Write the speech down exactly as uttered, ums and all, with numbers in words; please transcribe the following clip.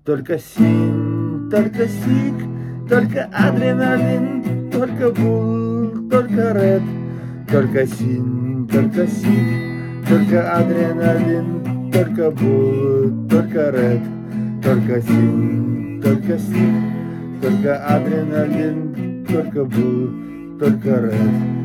Только син, только сик, только адреналин, только бул, только ред. Только син, только сик, только адреналин, только бул, только ред. Только син, только сик, только адреналин, только бул, только ред.